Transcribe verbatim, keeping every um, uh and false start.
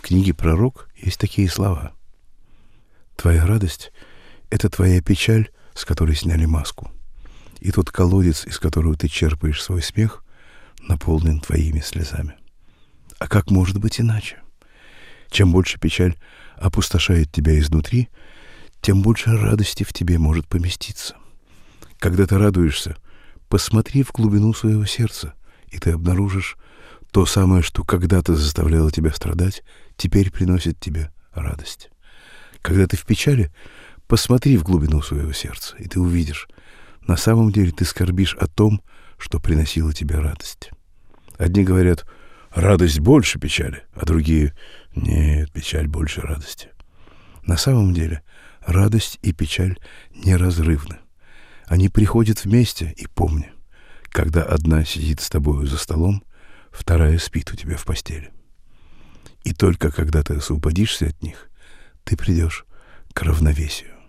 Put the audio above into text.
книге «Пророк» есть такие слова: «Твоя радость — это твоя печаль, с которой сняли маску, и тот колодец, из которого ты черпаешь свой смех, наполнен твоими слезами». А как может быть иначе? Чем больше печаль опустошает тебя изнутри, тем больше радости в тебе может поместиться. Когда ты радуешься, посмотри в глубину своего сердца, и ты обнаружишь то самое, что когда-то заставляло тебя страдать, теперь приносит тебе радость. Когда ты в печали, посмотри в глубину своего сердца, и ты увидишь, на самом деле ты скорбишь о том, что приносило тебе радость. Одни говорят: радость больше печали, а другие: нет, печаль больше радости. На самом деле радость и печаль неразрывны. Они приходят вместе, и помни, когда одна сидит с тобою за столом, вторая спит у тебя в постели. И только когда ты освободишься от них, ты придешь к равновесию.